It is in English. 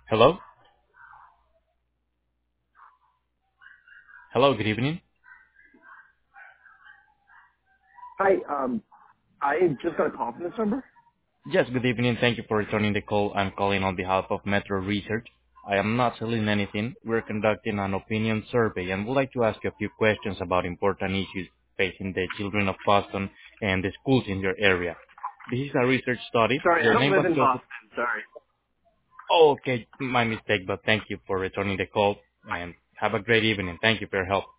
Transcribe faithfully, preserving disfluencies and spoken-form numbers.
Hello? Hello, good evening. Hi, um, I just got a call from this number. Yes, good evening. Thank you for returning the call. I'm calling on behalf of Metro Research. I am not selling anything. We're conducting an opinion survey and would like to ask you a few questions about important issues facing the children of Boston and the schools in your area. This is a research study. Sorry, I Your don't name live was in chosen. Boston. Sorry. Oh, okay, my mistake, but thank you for returning the call and have a great evening. Thank you for your help.